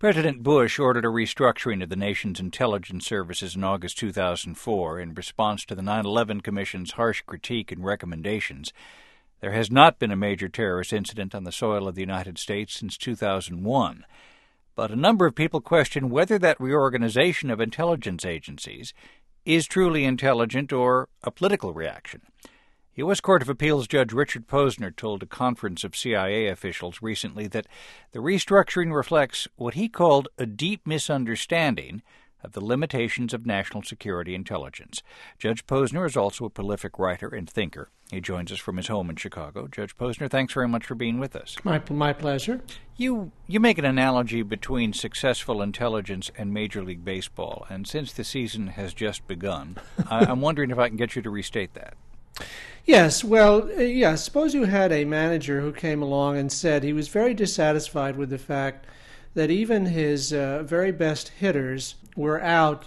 President Bush ordered a restructuring of the nation's intelligence services in August 2004 in response to the 9/11 Commission's harsh critique and recommendations. There has not been a major terrorist incident on the soil of the United States since 2001. But a number of people question whether that reorganization of intelligence agencies is truly intelligent or a political reaction. U.S. Court of Appeals Judge Richard Posner told a conference of CIA officials recently that the restructuring reflects what he called a deep misunderstanding of the limitations of national security intelligence. Judge Posner is also a prolific writer and thinker. He joins us from his home in Chicago. Judge Posner, thanks very much for being with us. My pleasure. You make an analogy between successful intelligence and Major League Baseball, and since the season has just begun, I'm wondering if I can get you to restate that. Yes, well, suppose you had a manager who came along and said he was very dissatisfied with the fact that even his very best hitters were out,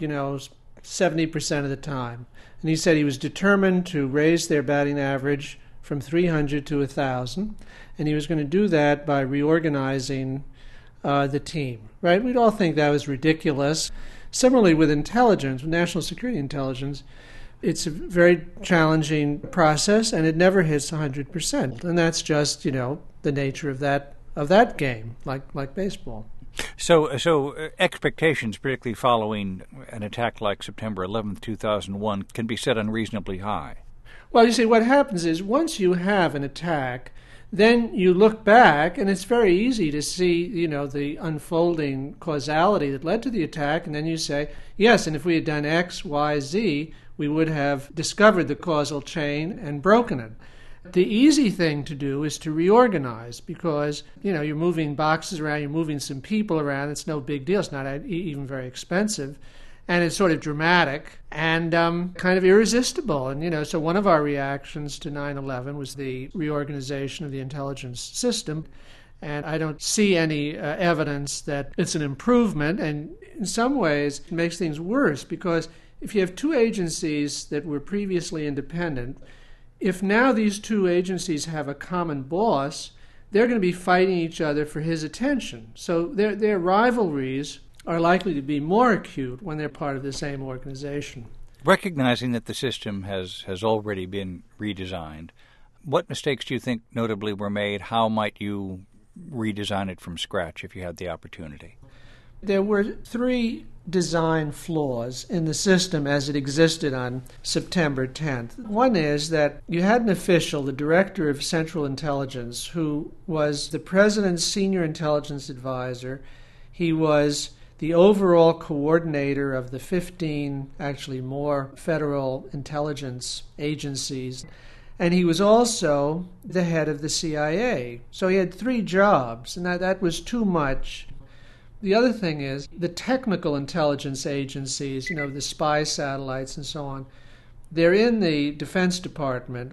70% of the time. And he said he was determined to raise their batting average from 300 to 1,000, and he was going to do that by reorganizing the team, right? We'd all think that was ridiculous. Similarly, with intelligence, with national security intelligence, it's a very challenging process, and it never hits 100%. And that's just, the nature of that game, like baseball. So expectations, particularly following an attack like September 11th, 2001, can be set unreasonably high. Well, you see, what happens is once you have an attack, then you look back, and it's very easy to see, the unfolding causality that led to the attack, and then you say, yes, and if we had done X, Y, Z, we would have discovered the causal chain and broken it. The easy thing to do is to reorganize because, you're moving boxes around, you're moving some people around. It's no big deal. It's not even very expensive. And it's sort of dramatic and kind of irresistible. And, so one of our reactions to 9/11 was the reorganization of the intelligence system. And I don't see any evidence that it's an improvement. And in some ways, it makes things worse because if you have two agencies that were previously independent, if now these two agencies have a common boss, they're going to be fighting each other for his attention. So their rivalries are likely to be more acute when they're part of the same organization. Recognizing that the system has already been redesigned, what mistakes do you think notably were made? How might you redesign it from scratch if you had the opportunity? There were three design flaws in the system as it existed on September 10th. One is that you had an official, the Director of Central Intelligence, who was the President's senior intelligence advisor. He was the overall coordinator of the 15, actually more, federal intelligence agencies. And he was also the head of the CIA. So he had three jobs, and that was too much. The other thing is the technical intelligence agencies, the spy satellites and so on, they're in the Defense Department,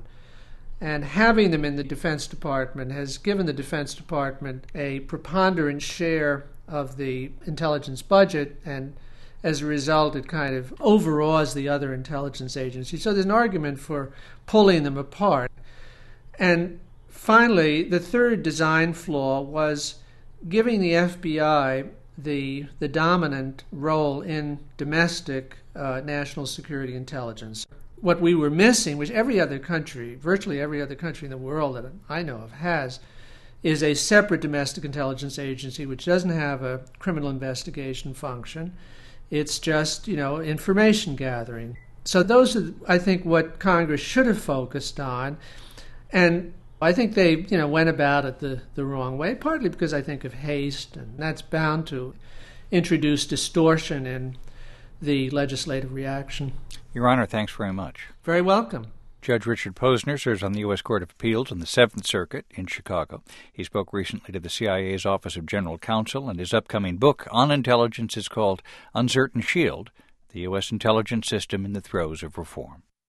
and having them in the Defense Department has given the Defense Department a preponderant share of the intelligence budget, and as a result it kind of overawes the other intelligence agencies. So there's an argument for pulling them apart. And finally, the third design flaw was giving the FBI the dominant role in domestic national security intelligence. What we were missing, which every other country, virtually every other country in the world that I know of has, is a separate domestic intelligence agency which doesn't have a criminal investigation function. It's just, information gathering. So those are, I think, what Congress should have focused on. And I think they, went about it the wrong way, partly because I think of haste, and that's bound to introduce distortion in the legislative reaction. Your Honor, thanks very much. Very welcome. Judge Richard Posner serves on the U.S. Court of Appeals in the Seventh Circuit in Chicago. He spoke recently to the CIA's Office of General Counsel, and his upcoming book on intelligence is called Uncertain Shield, the U.S. Intelligence System in the Throes of Reform.